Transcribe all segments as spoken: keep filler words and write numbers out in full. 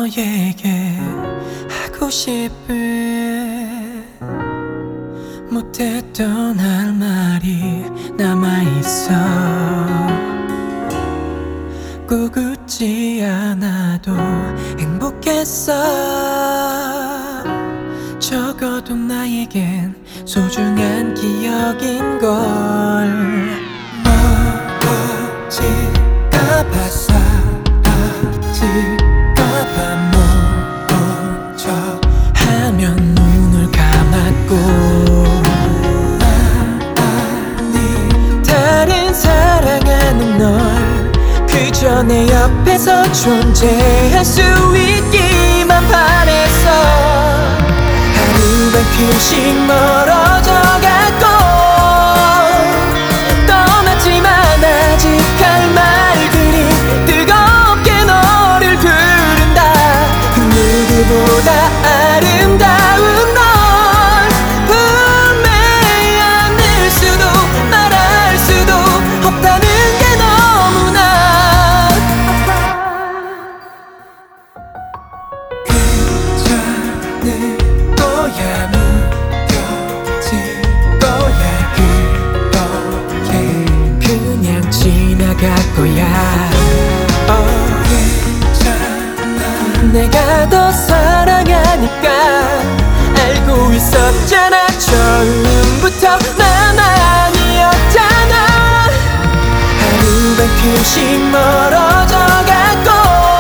너에게 하고 싶은 못했던 할 말이 남아있어. 꼭 웃지 않아도 행복했어. 적어도 나에겐 소중한 기억인걸. 멀어질까봐 사라질까봐 모른 척 하면 눈을 감았고, 아니 다른 사랑하는 널 그저 내 옆에서 존재할 수 있기만 바랬어. 하루만큼씩 멀어져 갔고 떠났지만 아직 할 말들이 뜨겁게 너를 부른다. 그 누구보다 아름다운 널 분명히 않을 수도 말할 수도 없다는 게 너무나 괜찮을 거야. 느껴질 거야. 그렇게 그냥 지나갈 거야. 어, 괜찮아. 내가 더 사랑하니까 알고 있었잖아. 처음부터 난 아니었잖아. 하루만큼씩 멀어져 갔고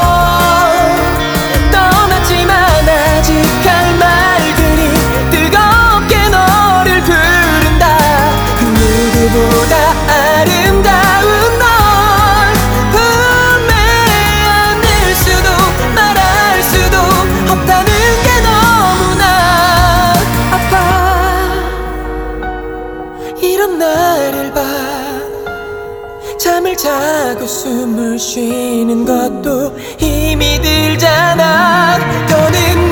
떠났지만 아직 할 말들이 뜨겁게 너를 부른다. 그 누구보다 아름다운 널 분명히 않을 수도 말할 수도 없다는 게 너무나 아파. 이런 나를 봐. 잠을 자고 숨을 쉬는 것도 힘이 들잖아. 더는